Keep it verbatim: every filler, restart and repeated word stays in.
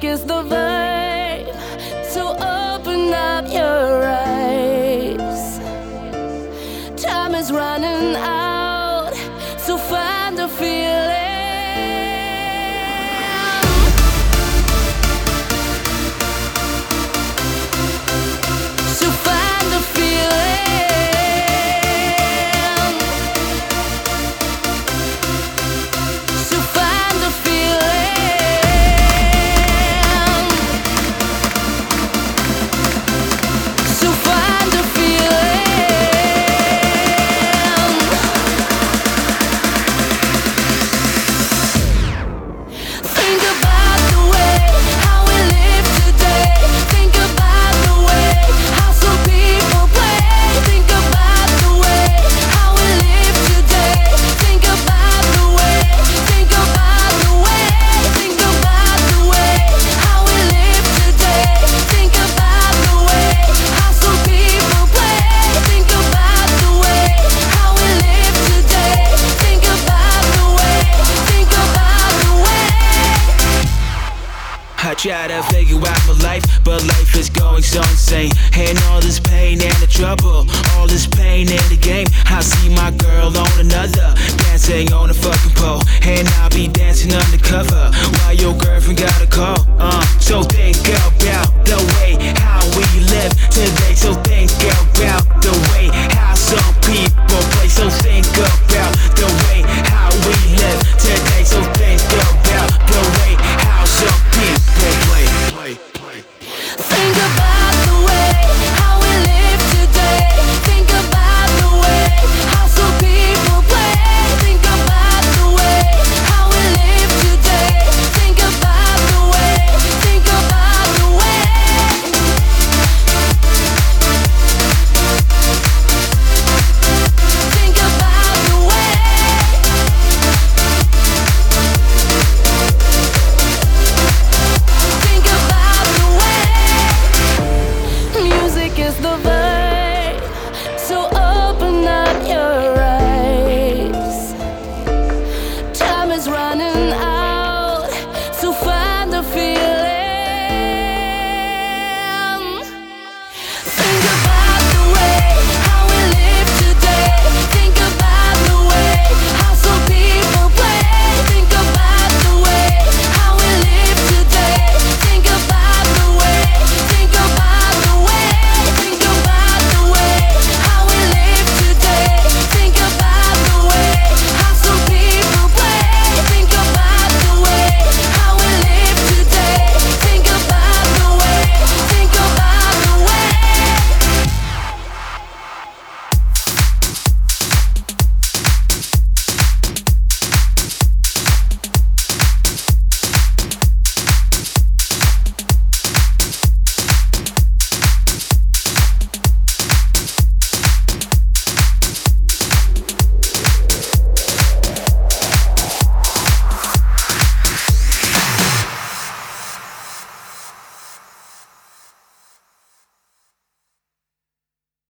Take is the verb, so open up your eyes. Time is running out, so find a feeling. So find a feeling. So find a feeling. So find a feeling. Think about the way how we live today. Think about the way how some people play. Think about the way how we live today. Think about the way. Think about the way. Think about the way how we live today. Think about the way how some people play. Think about the way how we live today. Think about the way. Think about the way. I try to figure out my life, but life is going so insane. And all this pain and the trouble, all this pain in the game. I see my girl on another, dancing on a fucking pole. And